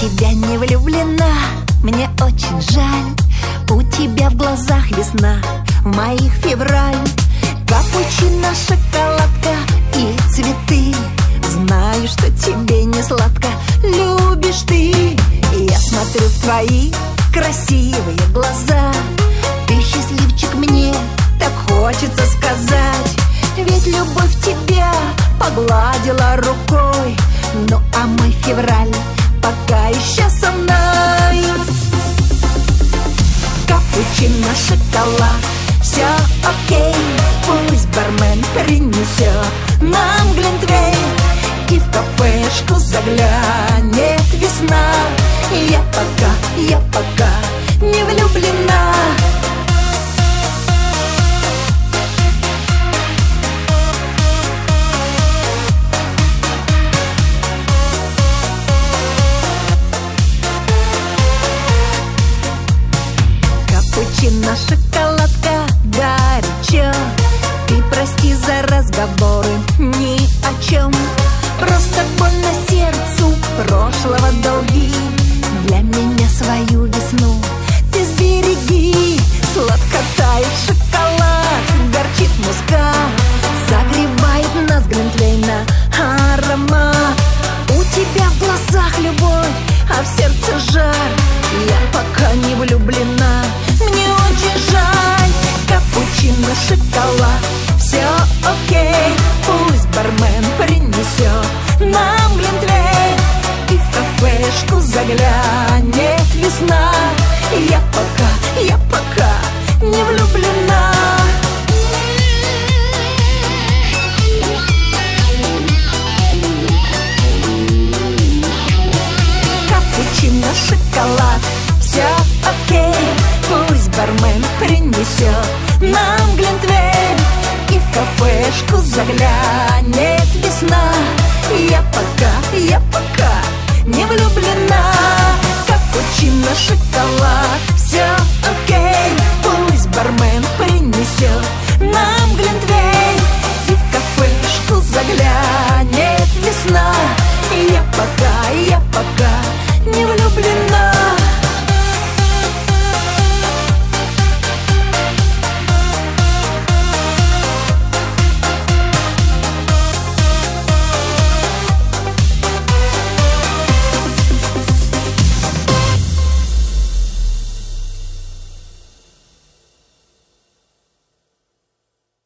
тебя не влюблена, мне очень жаль. У тебя в глазах весна, в моих февраль. Капучино, шоколадка и цветы. Знаю, что тебе не сладко, любишь ты. Я смотрю в твои красивые глаза. Ты счастливчик, мне так хочется сказать. Ведь любовь тебя погладила рукой. Ну а мой февраль пока еще со мной. Капучино, шоколад, все окей. Пусть бармен принесет нам глинтвейн. И в кафешку заглянет весна. Я пока не влюблена. Капучино, шоколадка, горячо. Ты прости за разговоры ни о чем. Просто больно сердцу прошлого долги. Для меня свою весну ты сбереги. Сладко тает шоколад, горчит мускат. Согревает нас глинтвейна аромат. У тебя в глазах любовь, а в сердце жар. Я пока не влюблена, мне очень жаль. Капучино, шоколад, все окей. Пусть бармен принесет нам глинтвейн. И в кафешку заглянет весна. Я пока не влюблена. Капучино, шоколад, все окей. Пусть бармен принесет нам глинтвейн. И в кафешку заглянет весна. Я пока